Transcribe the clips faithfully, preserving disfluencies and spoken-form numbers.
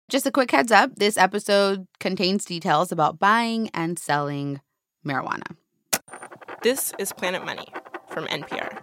Just a quick heads up, this episode contains details about buying and selling marijuana. This is Planet Money from N P R.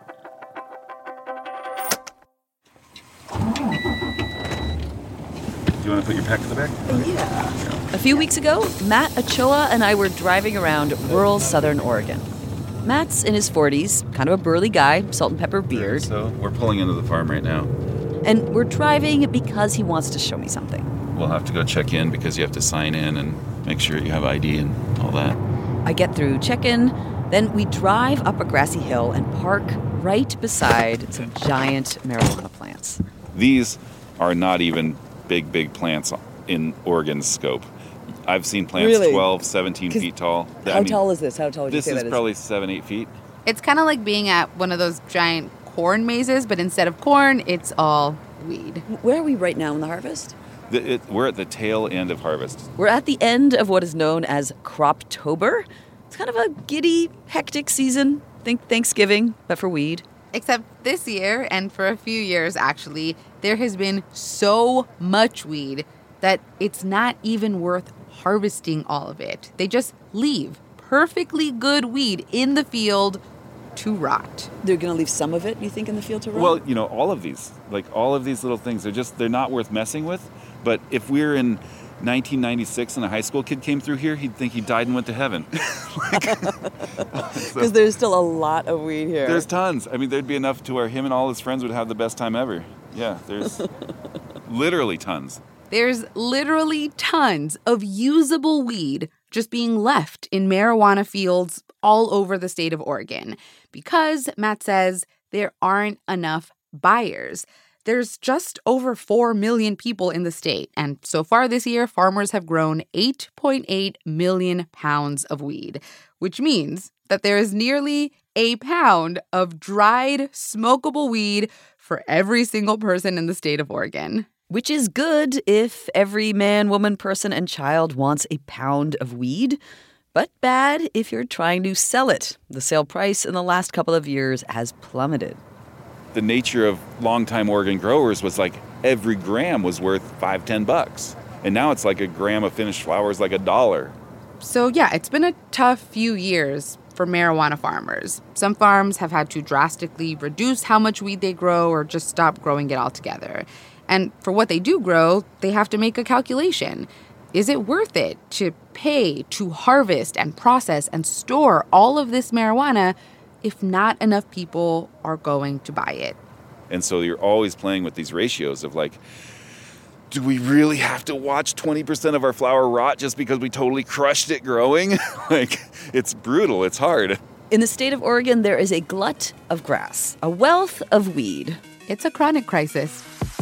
Do you want to put your pack in the back? Yeah. A few weeks ago, Matt Ochoa and I were driving around rural southern Oregon. Matt's in his forties, kind of a burly guy, salt and pepper beard. So we're pulling into the farm right now. And we're driving because he wants to show me something. We'll have to go check in because you have to sign in and make sure you have I D and all that. I get through check-in, then we drive up a grassy hill and park right beside some giant marijuana plants. These are not even big, big plants in Oregon's scope. I've seen plants Really? twelve, seventeen feet tall. How I mean, tall is this? How tall would you This say is that is? probably seven, eight feet. It's kind of like being at one of those giant corn mazes, but instead of corn, it's all weed. Where are we right now in the harvest? The, it, we're at the tail end of harvest. We're at the end of what is known as Croptober. It's kind of a giddy, hectic season. Think Thanksgiving, but for weed. Except this year, and for a few years actually, there has been so much weed that it's not even worth harvesting all of it. They just leave perfectly good weed in the field to rot. They're going to leave some of it, you think, in the field to rot? Well, you know, all of these, like all of these little things, they're just, they're not worth messing with. But if we're in nineteen ninety-six and a high school kid came through here, he'd think he died and went to heaven. Because so, there's still a lot of weed here. There's tons. I mean, there'd be enough to where him and all his friends would have the best time ever. Yeah, there's literally tons. There's literally tons of usable weed just being left in marijuana fields all over the state of Oregon because, Matt says, there aren't enough buyers. There's just over four million people in the state, and so far this year, farmers have grown eight point eight million pounds of weed, which means that there is nearly a pound of dried, smokable weed for every single person in the state of Oregon. Which is good if every man, woman, person, and child wants a pound of weed, but bad if you're trying to sell it. The sale price in the last couple of years has plummeted. The nature of longtime Oregon growers was like every gram was worth five, ten bucks. And now it's like a gram of finished flower is like a dollar. So yeah, it's been a tough few years for marijuana farmers. Some farms have had to drastically reduce how much weed they grow or just stop growing it altogether. And for what they do grow, they have to make a calculation. Is it worth it to pay to harvest and process and store all of this marijuana if not enough people are going to buy it? And so you're always playing with these ratios of like, do we really have to watch twenty percent of our flower rot just because we totally crushed it growing? Like, it's brutal. It's hard. In the state of Oregon, there is a glut of grass, a wealth of weed. It's a chronic crisis.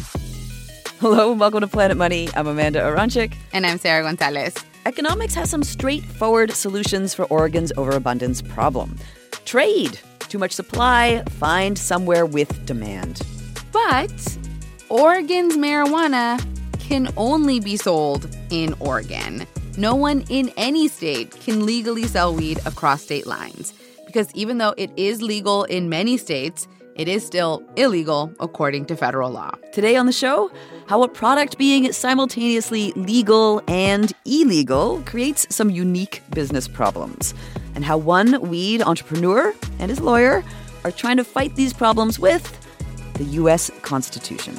Hello and welcome to Planet Money. I'm Amanda Aronchik. And I'm Sarah Gonzalez. Economics has some straightforward solutions for Oregon's overabundance problem. Trade. Too much supply, find somewhere with demand. But Oregon's marijuana can only be sold in Oregon. No one in any state can legally sell weed across state lines. Because even though it is legal in many states, it is still illegal according to federal law. Today on the show, how a product being simultaneously legal and illegal creates some unique business problems, and how one weed entrepreneur and his lawyer are trying to fight these problems with the U S Constitution.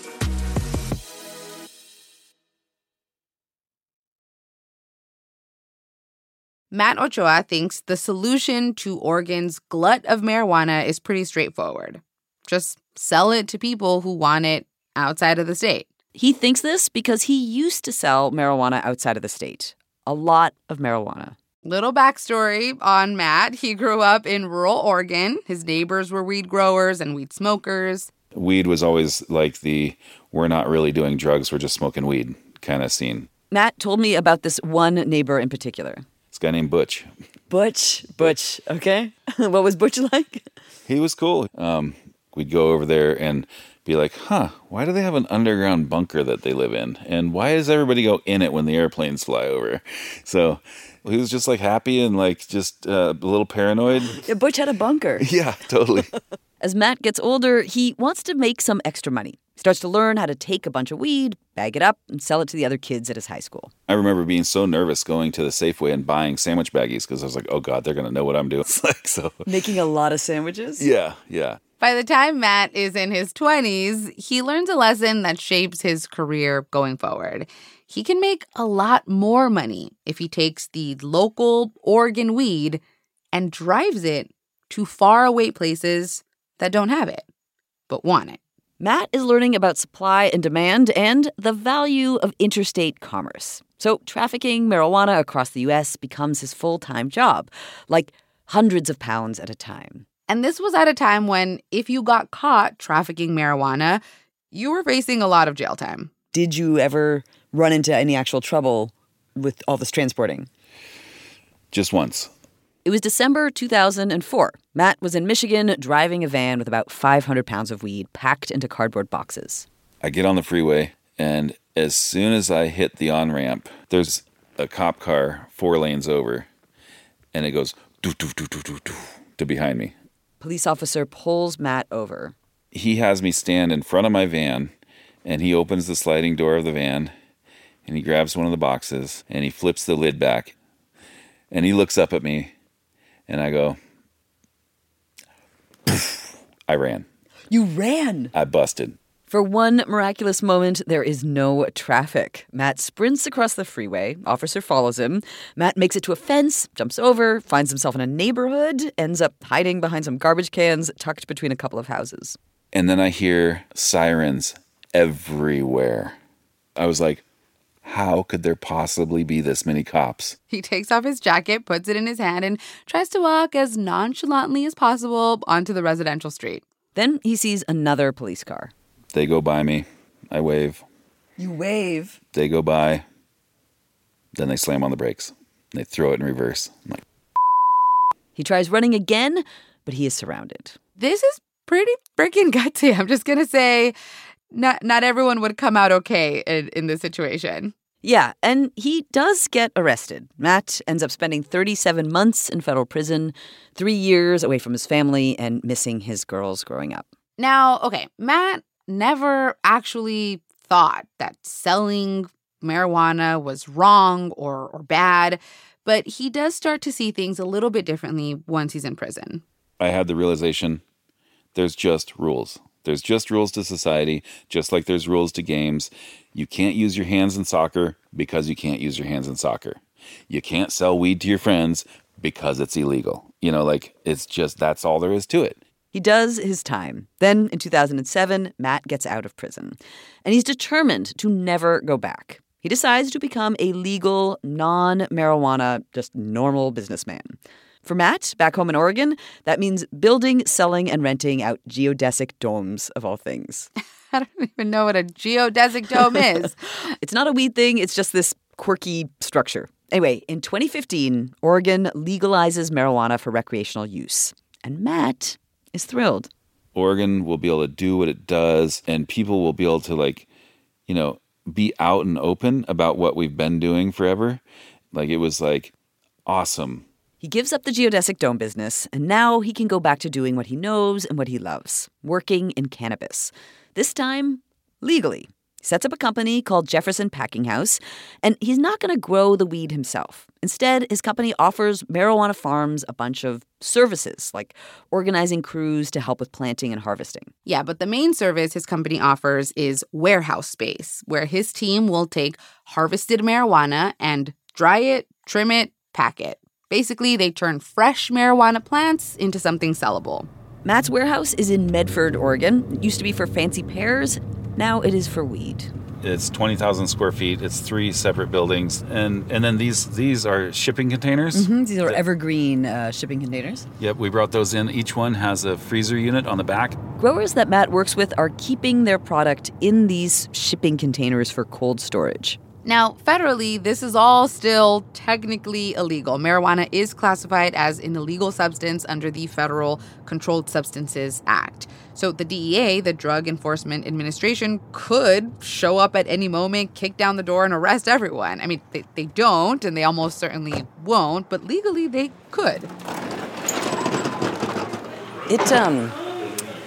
Matt Ochoa thinks the solution to Oregon's glut of marijuana is pretty straightforward. Just sell it to people who want it outside of the state. He thinks this because he used to sell marijuana outside of the state. A lot of marijuana. Little backstory on Matt. He grew up in rural Oregon. His neighbors were weed growers and weed smokers. Weed was always like the, we're not really doing drugs, we're just smoking weed kind of scene. Matt told me about this one neighbor in particular. This guy named Butch. Butch, Butch, okay. What was Butch like? He was cool. Um, we'd go over there and be like, huh, why do they have an underground bunker that they live in? And why does everybody go in it when the airplanes fly over? So he was just like happy and like just uh, a little paranoid. Yeah, Butch had a bunker. Yeah, totally. As Matt gets older, he wants to make some extra money. He starts to learn how to take a bunch of weed, bag it up, and sell it to the other kids at his high school. I remember being so nervous going to the Safeway and buying sandwich baggies because I was like, oh, God, they're going to know what I'm doing. It's like, so. Making a lot of sandwiches? Yeah, yeah. By the time Matt is in his twenties, he learns a lesson that shapes his career going forward. He can make a lot more money if he takes the local Oregon weed and drives it to faraway places that don't have it, but want it. Matt is learning about supply and demand and the value of interstate commerce. So trafficking marijuana across the U S becomes his full-time job, like hundreds of pounds at a time. And this was at a time when if you got caught trafficking marijuana, you were facing a lot of jail time. Did you ever run into any actual trouble with all this transporting? Just once. It was December two thousand four. Matt was in Michigan driving a van with about five hundred pounds of weed packed into cardboard boxes. I get on the freeway, and as soon as I hit the on-ramp, there's a cop car four lanes over, and it goes doo doo doo doo doo doo to behind me. Police officer pulls Matt over. He has me stand in front of my van, and he opens the sliding door of the van, and he grabs one of the boxes, and he flips the lid back, and he looks up at me, and I go, poof, I ran. You ran? I busted. For one miraculous moment, there is no traffic. Matt sprints across the freeway. Officer follows him. Matt makes it to a fence, jumps over, finds himself in a neighborhood, ends up hiding behind some garbage cans tucked between a couple of houses. And then I hear sirens everywhere. I was like, how could there possibly be this many cops? He takes off his jacket, puts it in his hand, and tries to walk as nonchalantly as possible onto the residential street. Then he sees another police car. They go by me. I wave. You wave? They go by. Then they slam on the brakes. They throw it in reverse. I'm like, he tries running again, but he is surrounded. This is pretty freaking gutsy. I'm just going to say not not everyone would come out okay in, in this situation. Yeah, and he does get arrested. Matt ends up spending thirty-seven months in federal prison, three years away from his family and missing his girls growing up. Now, okay, Matt never actually thought that selling marijuana was wrong or, or bad, but he does start to see things a little bit differently once he's in prison. I had the realization there's just rules. There's just rules to society, just like there's rules to games. You can't use your hands in soccer because you can't use your hands in soccer. You can't sell weed to your friends because it's illegal. You know, like, it's just, that's all there is to it. He does his time. Then, in two thousand seven, Matt gets out of prison. And he's determined to never go back. He decides to become a legal, non-marijuana, just normal businessman. For Matt, back home in Oregon, that means building, selling, and renting out geodesic domes, of all things. I don't even know what a geodesic dome is. It's not a weed thing. It's just this quirky structure. Anyway, in twenty fifteen, Oregon legalizes marijuana for recreational use. And Matt is thrilled. Oregon will be able to do what it does, and people will be able to, like, you know, be out and open about what we've been doing forever. Like, it was, like, awesome. He gives up the geodesic dome business, and now he can go back to doing what he knows and what he loves, working in cannabis. This time, legally. He sets up a company called Jefferson Packing House, and he's not going to grow the weed himself. Instead, his company offers marijuana farms a bunch of services, like organizing crews to help with planting and harvesting. Yeah, but the main service his company offers is warehouse space, where his team will take harvested marijuana and dry it, trim it, pack it. Basically, they turn fresh marijuana plants into something sellable. Matt's warehouse is in Medford, Oregon. It used to be for fancy pears. Now it is for weed. It's twenty thousand square feet. It's three separate buildings. And and then these these are shipping containers. Mm-hmm. These are evergreen uh, shipping containers. Yep, we brought those in. Each one has a freezer unit on the back. Growers that Matt works with are keeping their product in these shipping containers for cold storage. Now, federally, this is all still technically illegal. Marijuana is classified as an illegal substance under the Federal Controlled Substances Act. So the D E A, the Drug Enforcement Administration, could show up at any moment, kick down the door, and arrest everyone. I mean, they, they don't, and they almost certainly won't, but legally they could. It, um...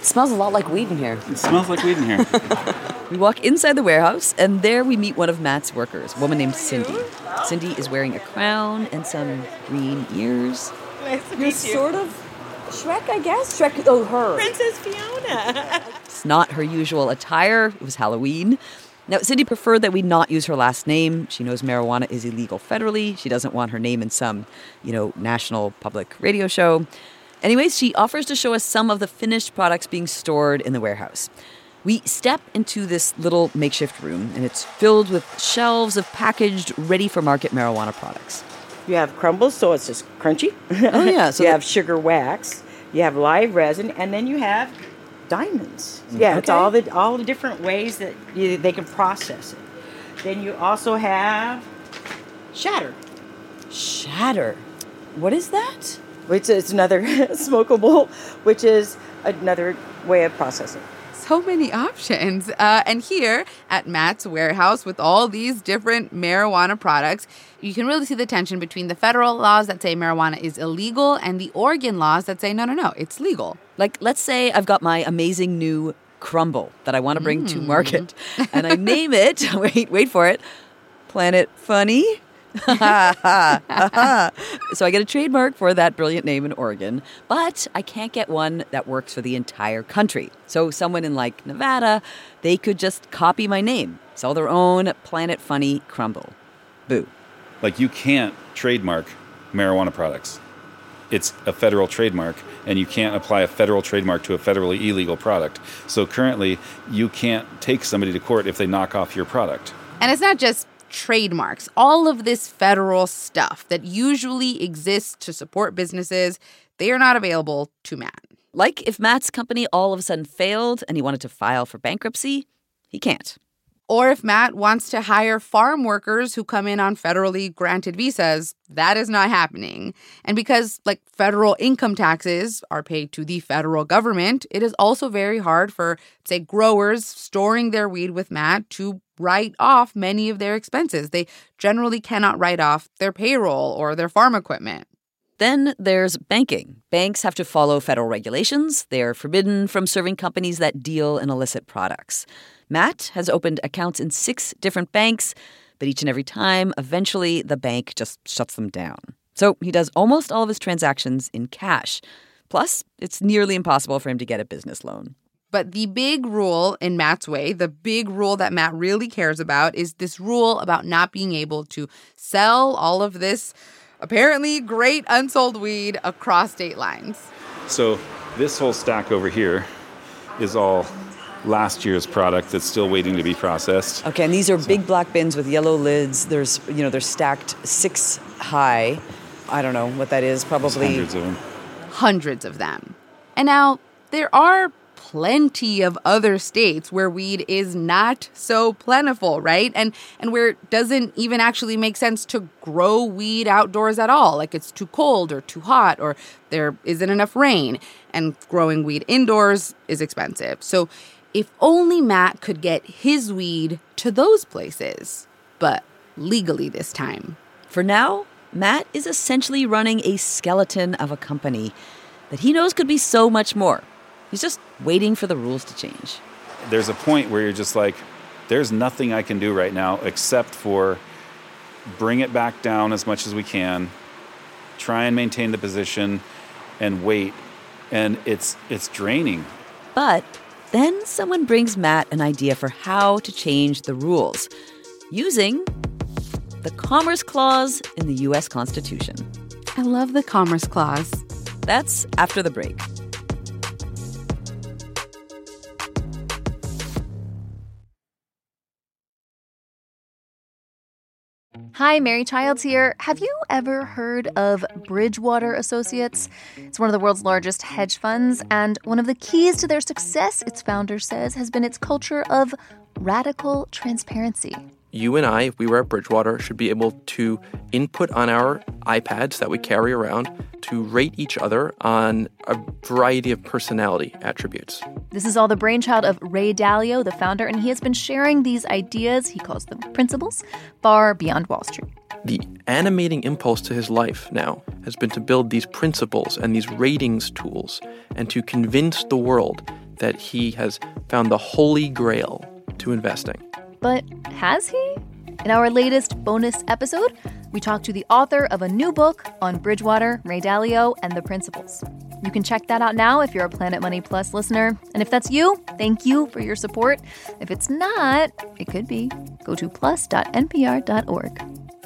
It smells a lot like weed in here. It smells like weed in here. We walk inside the warehouse, and there we meet one of Matt's workers, a woman named Cindy. Cindy is wearing a crown and some green ears. Nice to You're meet you. sort of Shrek, I guess. Shrek, oh, her. Princess Fiona. It's not her usual attire. It was Halloween. Now, Cindy preferred that we not use her last name. She knows marijuana is illegal federally. She doesn't want her name in some, you know, national public radio show. Anyways, she offers to show us some of the finished products being stored in the warehouse. We step into this little makeshift room, and it's filled with shelves of packaged, ready-for-market marijuana products. You have crumbles, so it's just crunchy. Oh, yeah. So you that- have sugar wax. You have live resin, and then you have diamonds. Yeah, it's Okay. all the all the different ways that you, they can process it. Then you also have shatter, Shatter. What is that? which is another smokable, which is another way of processing. So many options. Uh, and here at Matt's warehouse with all these different marijuana products, you can really see the tension between the federal laws that say marijuana is illegal and the Oregon laws that say, no, no, no, it's legal. Like, let's say I've got my amazing new crumble that I want to bring to market, and I name it, wait, wait for it, Planet Funny. So I get a trademark for that brilliant name in Oregon, but I can't get one that works for the entire country. So someone in, like, Nevada, they could just copy my name, sell their own Planet Funny crumble. Boo. Like, you can't trademark marijuana products. It's a federal trademark, and you can't apply a federal trademark to a federally illegal product. So currently, you can't take somebody to court if they knock off your product. And it's not just trademarks. All of this federal stuff that usually exists to support businesses, they are not available to Matt. Like, if Matt's company all of a sudden failed and he wanted to file for bankruptcy, he can't. Or if Matt wants to hire farm workers who come in on federally granted visas, that is not happening. And because, like, federal income taxes are paid to the federal government, it is also very hard for, say, growers storing their weed with Matt to write off many of their expenses. They generally cannot write off their payroll or their farm equipment. Then there's banking. Banks have to follow federal regulations. They are forbidden from serving companies that deal in illicit products. Matt has opened accounts in six different banks, but each and every time, eventually, the bank just shuts them down. So he does almost all of his transactions in cash. Plus, it's nearly impossible for him to get a business loan. But the big rule in Matt's way, the big rule that Matt really cares about, is this rule about not being able to sell all of this apparently great unsold weed across state lines. So this whole stack over here is all last year's product that's still waiting to be processed. Okay, and these are big black bins with yellow lids. There's, you know, they're stacked six high. I don't know what that is, probably. There's hundreds of them. Hundreds of them. And now there are plenty of other states where weed is not so plentiful, right? And and where it doesn't even actually make sense to grow weed outdoors at all. Like it's too cold or too hot or there isn't enough rain. And growing weed indoors is expensive. So if only Matt could get his weed to those places, but legally this time. For now, Matt is essentially running a skeleton of a company that he knows could be so much more. He's just waiting for the rules to change. There's a point where you're just like, there's nothing I can do right now except for bring it back down as much as we can, try and maintain the position, and wait. And it's it's draining. But then someone brings Matt an idea for how to change the rules using the Commerce Clause in the U S Constitution. I love the Commerce Clause. That's after the break. Hi, Mary Childs here. Have you ever heard of Bridgewater Associates? It's one of the world's largest hedge funds, and one of the keys to their success, its founder says, has been its culture of radical transparency. you and I, if we were at Bridgewater, should be able to input on our iPads that we carry around to rate each other on a variety of personality attributes. This is all the brainchild of Ray Dalio, the founder, and he has been sharing these ideas, he calls them principles, far beyond Wall Street. The animating impulse to his life now has been to build these principles and these ratings tools and to convince the world that he has found the holy grail to investing. But has he? In our latest bonus episode, we talk to the author of a new book on Bridgewater, Ray Dalio, and the principles. You can check that out now if you're a Planet Money Plus listener. And if that's you, thank you for your support. If it's not, it could be. Go to plus dot n p r dot org.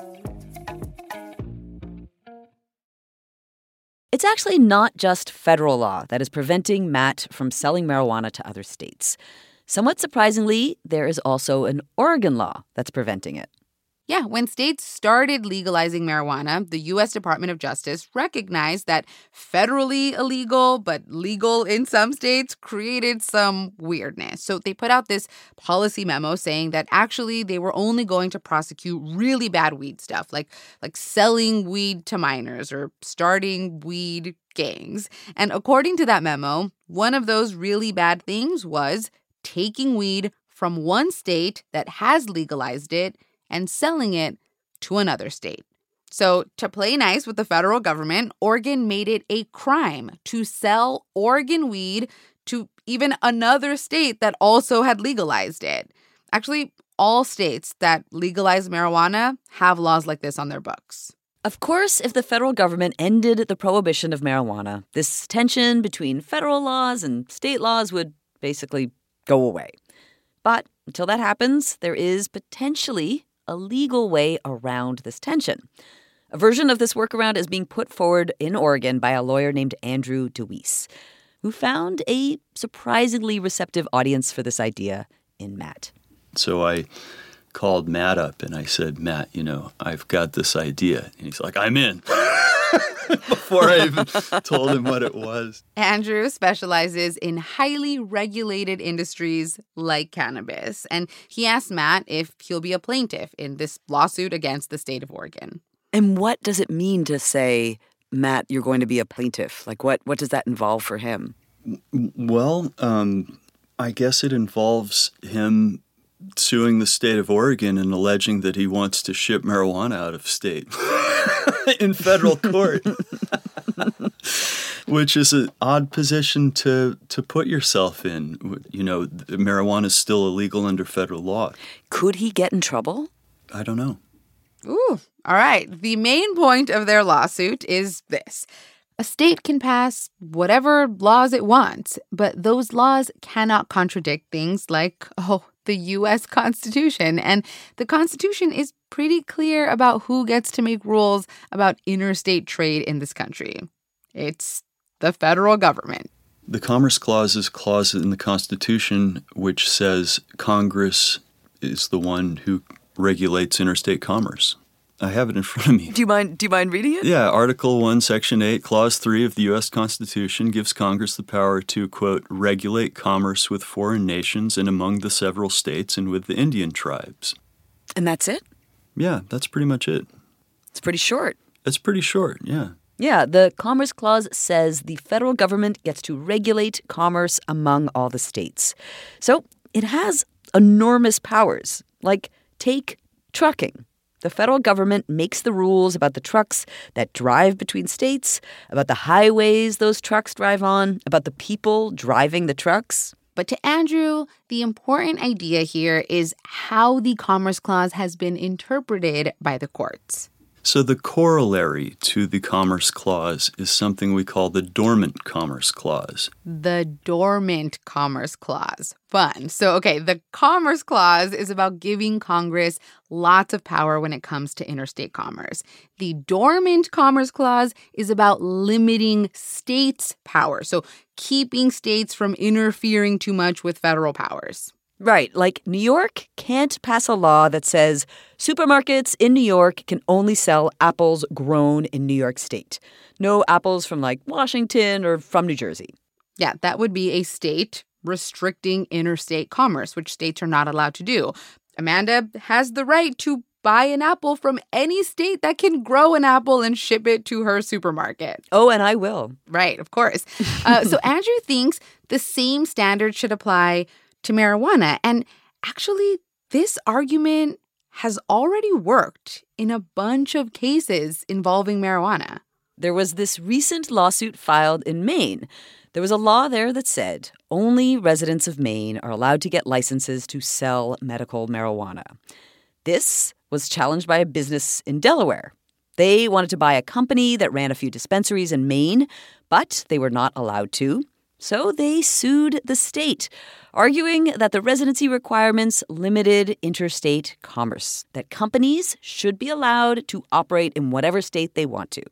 It's actually not just federal law that is preventing Matt from selling marijuana to other states. Somewhat surprisingly, there is also an Oregon law that's preventing it. Yeah, when states started legalizing marijuana, the U S Department of Justice recognized that federally illegal but legal in some states created some weirdness. So they put out this policy memo saying that actually they were only going to prosecute really bad weed stuff, like like selling weed to minors or starting weed gangs. And according to that memo, one of those really bad things was taking weed from one state that has legalized it and selling it to another state. So to play nice with the federal government, Oregon made it a crime to sell Oregon weed to even another state that also had legalized it. Actually, all states that legalize marijuana have laws like this on their books. Of course, if the federal government ended the prohibition of marijuana, this tension between federal laws and state laws would basically go away. But until that happens, there is potentially a legal way around this tension. A version of this workaround is being put forward in Oregon by a lawyer named Andrew DeWeese, who found a surprisingly receptive audience for this idea in Matt. So I called Matt up and I said, Matt, you know, I've got this idea. And he's like, I'm in. Before I even told him what it was. Andrew specializes in highly regulated industries like cannabis, and he asked Matt if he'll be a plaintiff in this lawsuit against the state of Oregon. And what does it mean to say, Matt, you're going to be a plaintiff? Like, what, what does that involve for him? Well, um, I guess it involves him suing the state of Oregon and alleging that he wants to ship marijuana out of state in federal court, which is an odd position to, to put yourself in. You know, marijuana is still illegal under federal law. Could he get in trouble? I don't know. Ooh, all right. The main point of their lawsuit is this. A state can pass whatever laws it wants, but those laws cannot contradict things like, oh, the U S Constitution. And the Constitution is pretty clear about who gets to make rules about interstate trade in this country. It's the federal government. The Commerce Clause is a clause in the Constitution which says Congress is the one who regulates interstate commerce. I have it in front of me. Do you mind, do you mind reading it? Yeah, Article one, Section eight, Clause three of the U S Constitution gives Congress the power to, quote, regulate commerce with foreign nations and among the several states and with the Indian tribes. And that's it? Yeah, that's pretty much it. It's pretty short. It's pretty short, yeah. Yeah, the Commerce Clause says the federal government gets to regulate commerce among all the states. So it has enormous powers, like take trucking. The federal government makes the rules about the trucks that drive between states, about the highways those trucks drive on, about the people driving the trucks. But to Andrew, the important idea here is how the Commerce Clause has been interpreted by the courts. So the corollary to the Commerce Clause is something we call the Dormant Commerce Clause. The Dormant Commerce Clause. Fun. So, okay, the Commerce Clause is about giving Congress lots of power when it comes to interstate commerce. The Dormant Commerce Clause is about limiting states' power, so keeping states from interfering too much with federal powers. Right, like New York can't pass a law that says supermarkets in New York can only sell apples grown in New York State. No apples from like Washington or from New Jersey. Yeah, that would be a state restricting interstate commerce, which states are not allowed to do. Amanda has the right to buy an apple from any state that can grow an apple and ship it to her supermarket. Oh, and I will. Right, of course. Uh, so Andrew thinks the same standard should apply to marijuana. And actually, this argument has already worked in a bunch of cases involving marijuana. There was this recent lawsuit filed in Maine. There was a law there that said only residents of Maine are allowed to get licenses to sell medical marijuana. This was challenged by a business in Delaware. They wanted to buy a company that ran a few dispensaries in Maine, but they were not allowed to. So they sued the state, arguing that the residency requirements limited interstate commerce, that companies should be allowed to operate in whatever state they want to.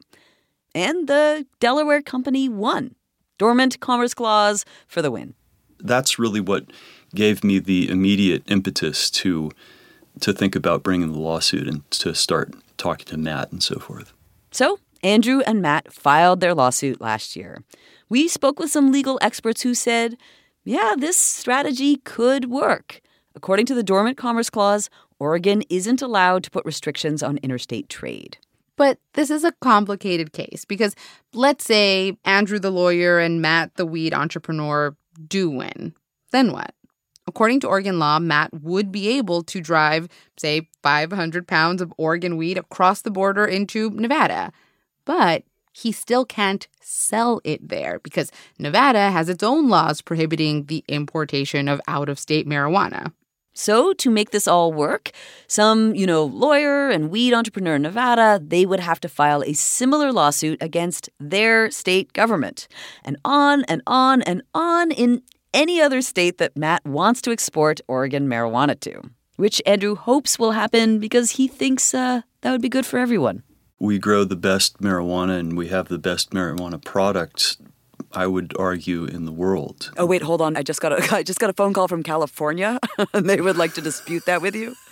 And the Delaware company won. Dormant Commerce Clause for the win. That's really what gave me the immediate impetus to to think about bringing the lawsuit and to start talking to Matt and so forth. So Andrew and Matt filed their lawsuit last year. We spoke with some legal experts who said, yeah, this strategy could work. According to the Dormant Commerce Clause, Oregon isn't allowed to put restrictions on interstate trade. But this is a complicated case because let's say Andrew the lawyer and Matt the weed entrepreneur do win. Then what? According to Oregon law, Matt would be able to drive, say, five hundred pounds of Oregon weed across the border into Nevada. But he still can't sell it there because Nevada has its own laws prohibiting the importation of out-of-state marijuana. So to make this all work, some, you know, lawyer and weed entrepreneur in Nevada, they would have to file a similar lawsuit against their state government. And on and on and on in any other state that Matt wants to export Oregon marijuana to, which Andrew hopes will happen because he thinks uh, that would be good for everyone. We grow the best marijuana and we have the best marijuana products, I would argue, in the world. Oh, wait, hold on. I just got a, I just got a phone call from California, and they would like to dispute that with you.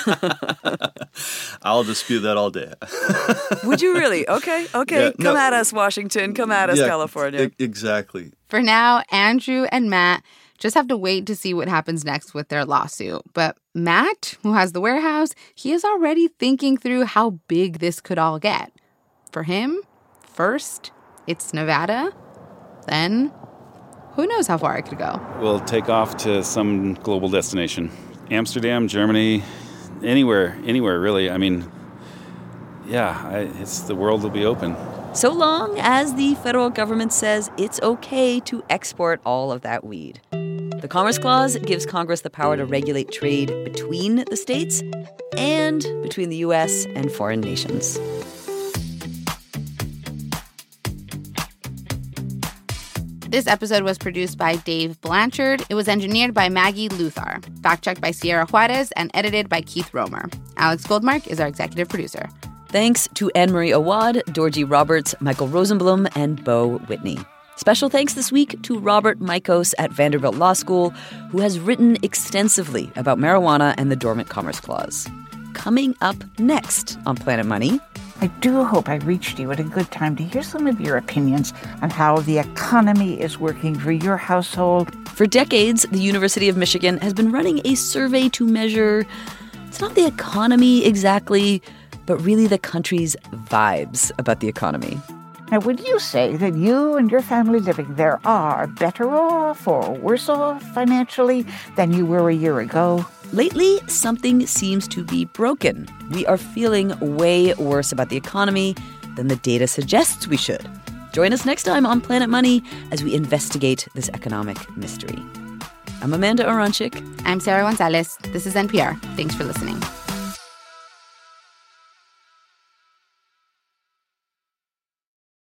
I'll dispute that all day. Would you really? Okay, okay. Yeah, Come no, at us, Washington. Come at us, yeah, California. E- exactly. For now, Andrew and Matt just have to wait to see what happens next with their lawsuit. But Matt, who has the warehouse, he is already thinking through how big this could all get. For him, first, it's Nevada. Then, who knows how far it could go. We'll take off to some global destination. Amsterdam, Germany, anywhere, anywhere really. I mean, yeah, I, it's the world will be open. So long as the federal government says it's okay to export all of that weed. The Commerce Clause gives Congress the power to regulate trade between the states and between the U S and foreign nations. This episode was produced by Dave Blanchard. It was engineered by Maggie Luthar, fact-checked by Sierra Juarez, and edited by Keith Romer. Alex Goldmark is our executive producer. Thanks to Anne-Marie Awad, Dorji Roberts, Michael Rosenblum, and Bo Whitney. Special thanks this week to Robert Mikos at Vanderbilt Law School, who has written extensively about marijuana and the Dormant Commerce Clause. Coming up next on Planet Money... I do hope I reached you at a good time to hear some of your opinions on how the economy is working for your household. For decades, the University of Michigan has been running a survey to measure, it's not the economy exactly, but really the country's vibes about the economy. Now, would you say that you and your family living there are better off or worse off financially than you were a year ago? Lately, something seems to be broken. We are feeling way worse about the economy than the data suggests we should. Join us next time on Planet Money as we investigate this economic mystery. I'm Amanda Aronczyk. I'm Sarah Gonzalez. This is N P R. Thanks for listening.